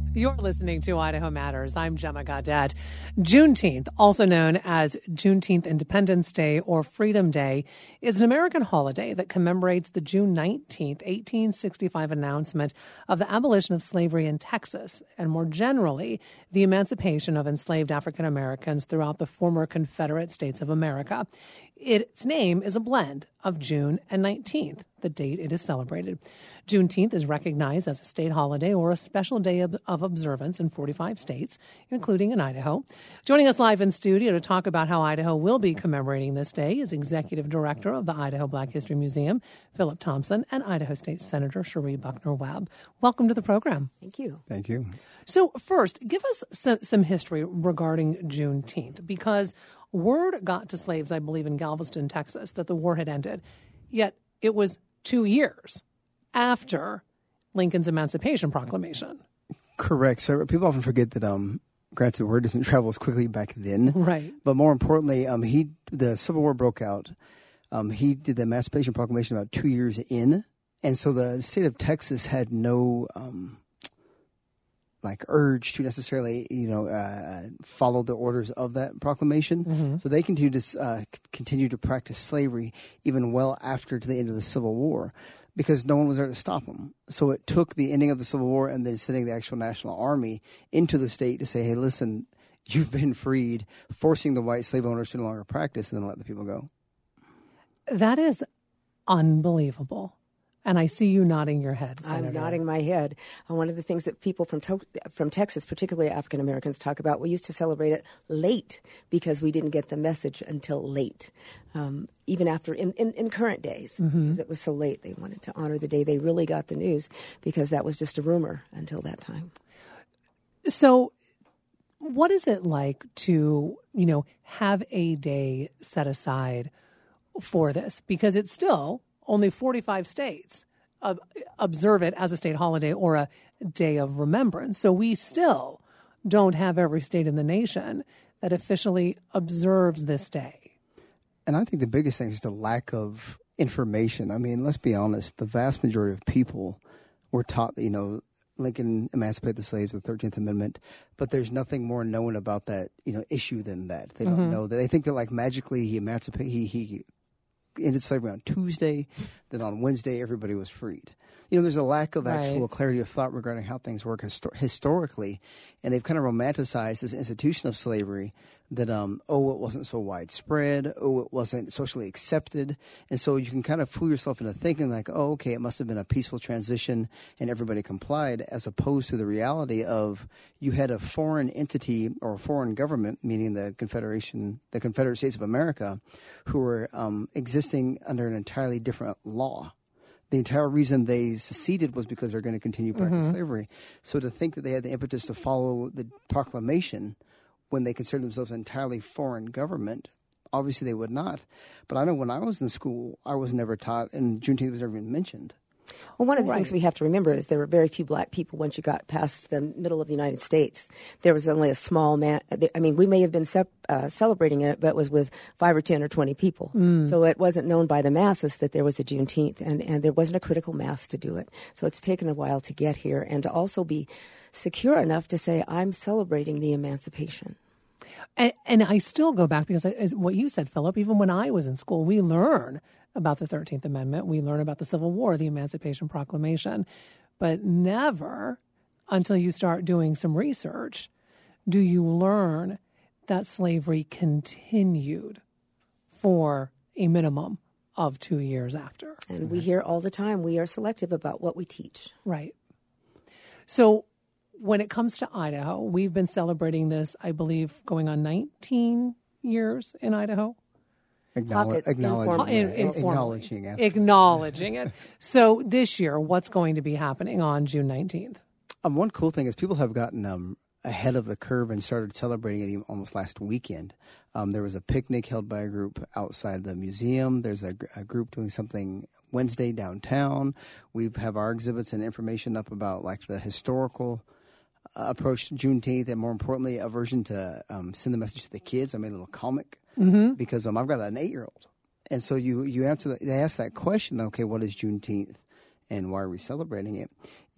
You're listening to Idaho Matters. I'm Gemma Gaudet. Juneteenth, also known as Juneteenth Independence Day or Freedom Day, is an American holiday that commemorates the June 19th, 1865 announcement of the abolition of slavery in Texas, and more generally, the emancipation of enslaved African Americans throughout the former Confederate States of America. Its name is a blend of June and 19th, the date it is celebrated. Juneteenth is recognized as a state holiday or a special day of observance in 45 states, including in Idaho. Joining us live in studio to talk about how Idaho will be commemorating this day is Executive Director of the Idaho Black History Museum, Philip Thompson, and Idaho State Senator Cherie Buckner Webb. Welcome to the program. Thank you. Thank you. So first, give us some history regarding Juneteenth, because word got to slaves, I believe, in Galveston, Texas, that the war had ended. Yet it was 2 years after Lincoln's Emancipation Proclamation. Correct. So people often forget that, granted, word doesn't travel as quickly back then. Right. But more importantly, the Civil War broke out. He did the Emancipation Proclamation about 2 years in. And so the state of Texas had no urge to necessarily, follow the orders of that proclamation. Mm-hmm. So they continued to practice slavery even well after to the end of the Civil War, because no one was there to stop them. So it took the ending of the Civil War and then sending the actual National Army into the state to say, hey, listen, you've been freed, forcing the white slave owners to no longer practice, and then let the people go. That is unbelievable. And I see you nodding your head, Senator. I'm nodding my head. One of the things that people from Texas, particularly African Americans, talk about, we used to celebrate it late because we didn't get the message until late, even after in current days, because it was so late. They wanted to honor the day they really got the news, because that was just a rumor until that time. So what is it like to, have a day set aside for this? Because it's still only 45 states observe it as a state holiday or a day of remembrance. So we still don't have every state in the nation that officially observes this day. And I think the biggest thing is the lack of information. I mean, let's be honest, the vast majority of people were taught that, Lincoln emancipated the slaves, the 13th Amendment, but there's nothing more known about that, issue than that. They don't know that. They think that magically he ended slavery on Tuesday, then on Wednesday everybody was freed. There's a lack of actual clarity of thought regarding how things work historically, and they've kind of romanticized this institution of slavery that, it wasn't so widespread, it wasn't socially accepted, and so you can kind of fool yourself into thinking it must have been a peaceful transition and everybody complied, as opposed to the reality of you had a foreign entity or a foreign government, meaning the Confederate States of America, who were existing under an entirely different law. The entire reason they seceded was because they're going to continue practicing slavery. So to think that they had the impetus to follow the proclamation when they considered themselves an entirely foreign government, obviously they would not. But I know when I was in school, I was never taught, and Juneteenth was never even mentioned. Well, one of the things we have to remember is there were very few black people once you got past the middle of the United States. There was only a small we may have been celebrating it, but it was with 5 or 10 or 20 people. So it wasn't known by the masses that there was a Juneteenth, and there wasn't a critical mass to do it. So it's taken a while to get here, and to also be secure enough to say, I'm celebrating the emancipation. And I still go back, because as what you said, Philip, even when I was in school, we learn about the 13th Amendment. We learn about the Civil War, the Emancipation Proclamation, but never until you start doing some research do you learn that slavery continued for a minimum of 2 years after. And we hear all the time, we are selective about what we teach. Right. So when it comes to Idaho, we've been celebrating this, I believe, going on 19 years in Idaho. Acknowledging it. So this year, what's going to be happening on June 19th? One cool thing is people have gotten ahead of the curve and started celebrating it even almost last weekend. There was a picnic held by a group outside the museum. There's a group doing something Wednesday downtown. We have our exhibits and information up about the historical approach to Juneteenth, and more importantly, a version to send the message to the kids. I made a little comic because I've got an 8-year-old, and so you answer they ask that question. Okay, what is Juneteenth, and why are we celebrating it?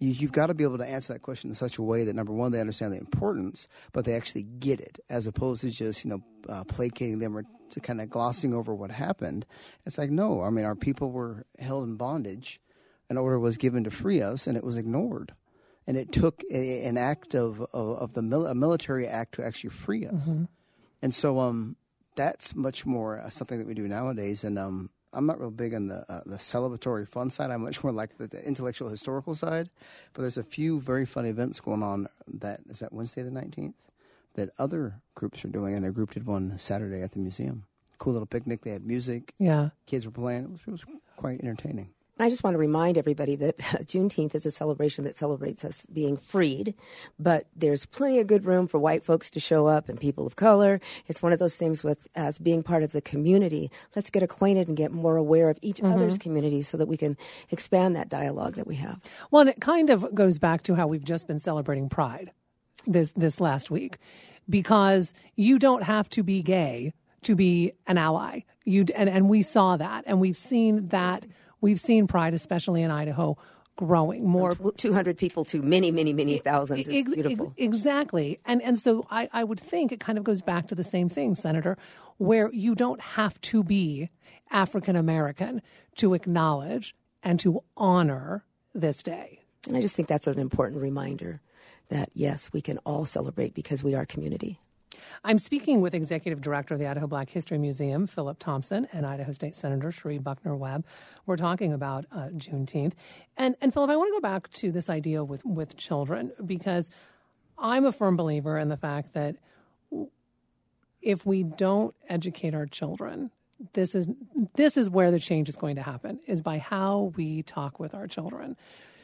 you've got to be able to answer that question in such a way that, number one, they understand the importance, but they actually get it, as opposed to just, placating them or to kind of glossing over what happened. It's like, no, I mean, our people were held in bondage. An order was given to free us, and it was ignored. And it took an act of a military act to actually free us. Mm-hmm. And so that's much more something that we do nowadays. And I'm not real big on the celebratory fun side. I'm much more like the intellectual historical side. But there's a few very fun events going on. Is that Wednesday the 19th? That other groups are doing. And their group did one Saturday at the museum. Cool little picnic. They had music. Yeah. Kids were playing. It was quite entertaining. I just want to remind everybody that Juneteenth is a celebration that celebrates us being freed, but there's plenty of good room for white folks to show up and people of color. It's one of those things with as being part of the community. Let's get acquainted and get more aware of each other's community so that we can expand that dialogue that we have. Well, and it kind of goes back to how we've just been celebrating Pride this last week, because you don't have to be gay to be an ally. And we saw that, and we've seen that. We've seen Pride, especially in Idaho, growing more. 200 people to many, many, many thousands. It's beautiful. Exactly. And so I would think it kind of goes back to the same thing, Senator, where you don't have to be African American to acknowledge and to honor this day. And I just think that's an important reminder that, yes, we can all celebrate because we are community. I'm speaking with Executive Director of the Idaho Black History Museum, Philip Thompson, and Idaho State Senator Cherie Buckner Webb. We're talking about Juneteenth. And Philip, I want to go back to this idea with children, because I'm a firm believer in the fact that if we don't educate our children, this is where the change is going to happen, is by how we talk with our children.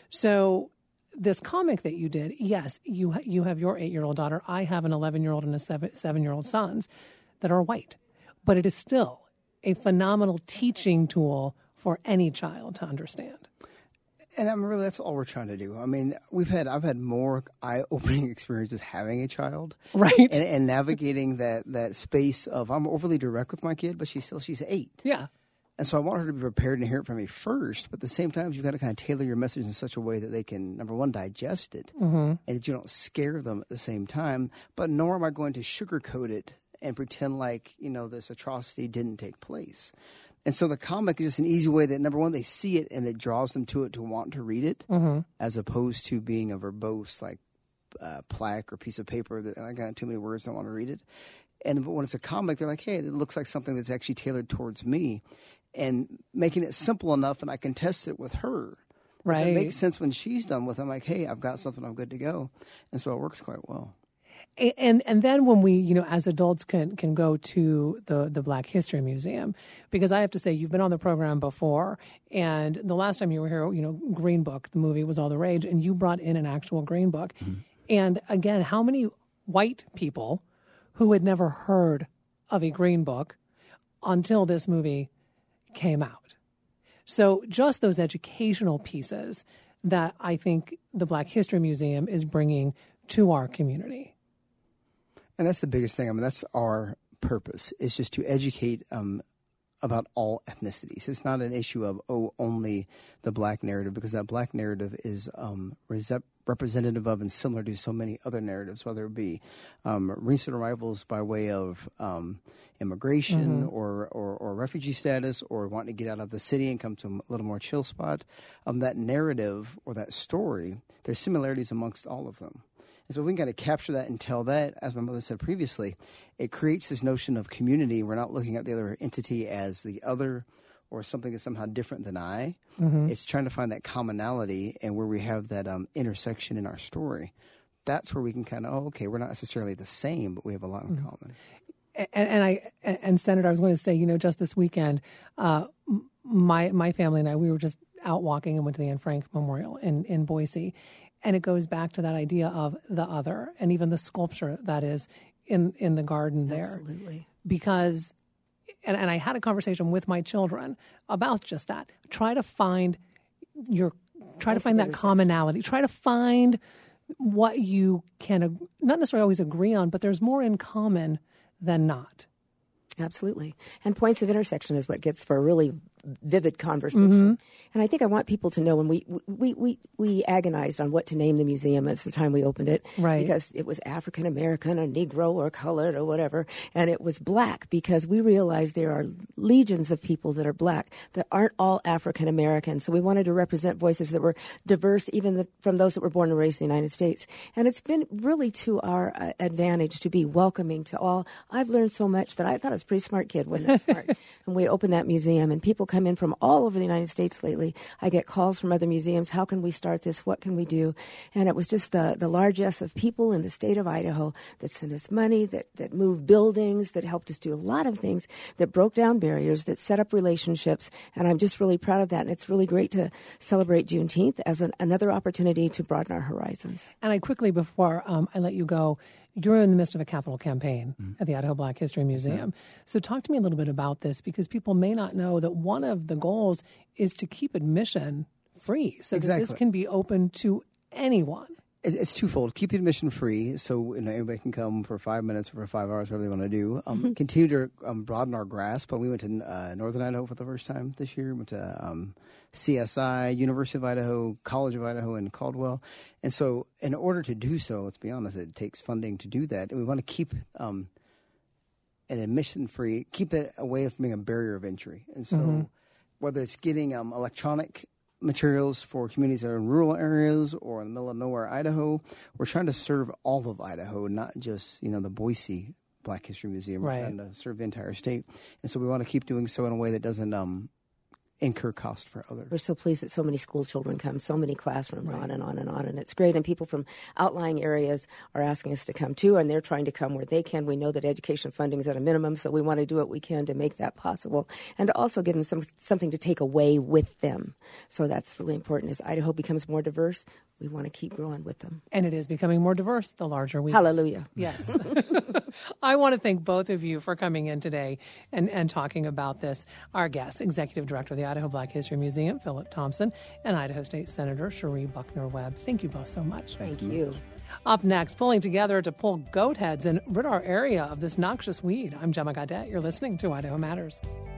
So this comic that you did, yes, you have your 8-year-old daughter. I have an 11-year-old and a 7-year-old sons that are white. But it is still a phenomenal teaching tool for any child to understand. And that's all we're trying to do. I mean, I've had more eye-opening experiences having a child. Right. And navigating that space of, I'm overly direct with my kid, but she's 8. Yeah. And so I want her to be prepared and hear it from me first, but at the same time, you've got to kind of tailor your message in such a way that they can, number one, digest it, and that you don't scare them at the same time, but nor am I going to sugarcoat it and pretend like, this atrocity didn't take place. And so the comic is just an easy way that, number one, they see it and it draws them to it to want to read it, as opposed to being a verbose, plaque or piece of paper that I got too many words, I don't want to read it. And when it's a comic, they're like, hey, it looks like something that's actually tailored towards me. And making it simple enough, and I can test it with her. Right. It makes sense when she's done with it. I'm like, hey, I've got something, I'm good to go. And so it works quite well. And then when we, as adults can go to the Black History Museum, because I have to say, you've been on the program before, and the last time you were here, Green Book, the movie was all the rage, and you brought in an actual Green Book. Mm-hmm. And again, how many white people who had never heard of a Green Book until this movie came out? So just those educational pieces that I think the Black History Museum is bringing to our community. And that's the biggest thing. I mean, that's our purpose, is just to educate about all ethnicities. It's not an issue of, only the black narrative, because that black narrative is representative of and similar to so many other narratives, whether it be recent arrivals by way of immigration or refugee status, or wanting to get out of the city and come to a little more chill spot. That narrative or that story, there's similarities amongst all of them. And so if we can kind of capture that and tell that, as my mother said previously, it creates this notion of community. We're not looking at the other entity as the other or something that's somehow different than I. Mm-hmm. It's trying to find that commonality, and where we have that intersection in our story. That's where we can kind of, we're not necessarily the same, but we have a lot in common. And Senator, I was going to say, just this weekend, my family and I, we were just out walking and went to the Anne Frank Memorial in Boise. And it goes back to that idea of the other, and even the sculpture that is in the garden there. Absolutely. Because, and I had a conversation with my children about just that. Try to find that commonality. Try to find what you can, not necessarily always agree on, but there's more in common than not. Absolutely. And points of intersection is what gets for really vivid conversation. And I think I want people to know when we agonized on what to name the museum at the time we opened it, right? Because it was African American or Negro or colored or whatever, and it was black because we realized there are legions of people that are black that aren't all African American. So we wanted to represent voices that were diverse, even from those that were born and raised in the United States. And it's been really to our advantage to be welcoming to all. I've learned so much that I thought I was a pretty smart kid, wasn't that smart? And we opened that museum, and people come in from all over the United States lately. I get calls from other museums. How can we start this? What can we do? And it was just the largesse of people in the state of Idaho that sent us money, that moved buildings, that helped us do a lot of things, that broke down barriers, that set up relationships. And I'm just really proud of that. And it's really great to celebrate Juneteenth as another opportunity to broaden our horizons. And I quickly, before I let you go, you're in the midst of a capital campaign at the Idaho Black History Museum. So talk to me a little bit about this, because people may not know that one of the goals is to keep admission free so that this can be open to anyone. It's twofold. Keep the admission free so everybody can come for 5 minutes or for 5 hours, whatever they want to do. Continue to broaden our grasp. We went to Northern Idaho for the first time this year. Went to CSI, University of Idaho, College of Idaho, and Caldwell. And so in order to do so, let's be honest, it takes funding to do that. And we want to keep an admission free, keep that away from being a barrier of entry. And so whether it's getting electronic materials for communities that are in rural areas or in the middle of nowhere, Idaho, we're trying to serve all of Idaho, not just, the Boise Black History Museum. We're trying to serve the entire state. And so we want to keep doing so in a way that doesn't incur cost for others. We're so pleased that so many school children come, so many classrooms, on and on and on, and it's great. And people from outlying areas are asking us to come too, and they're trying to come where they can. We know that education funding is at a minimum, so we want to do what we can to make that possible, and to also give them something to take away with them. So that's really important. As Idaho becomes more diverse, we want to keep growing with them. And it is becoming more diverse the larger we Hallelujah. Yes. I want to thank both of you for coming in today and talking about this. Our guests, Executive Director of the Idaho Black History Museum, Philip Thompson, and Idaho State Senator Cherie Buckner-Webb. Thank you both so much. Thank you. Up next, pulling together to pull goat heads and rid our area of this noxious weed. I'm Gemma Gaudet. You're listening to Idaho Matters.